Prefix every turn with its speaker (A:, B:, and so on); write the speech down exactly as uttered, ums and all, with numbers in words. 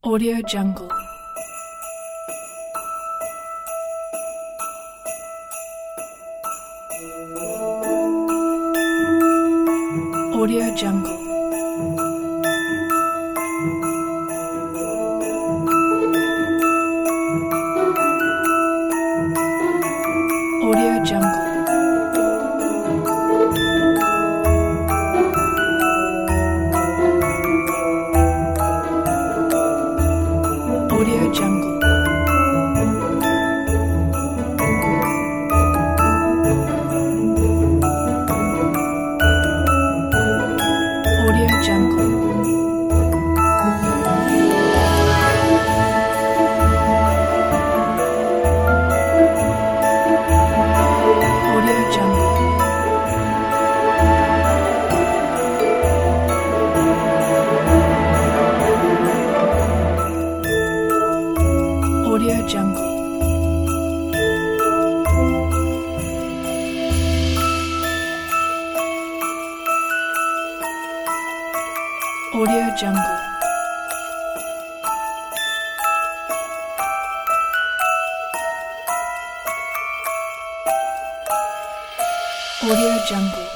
A: Audio Jungle. Audio Jungle. Audio Jungle. Audio Jungle. Audio Jungle. Audio Jungle. Audio Jungle. Audio Jungle. Audio Jungle.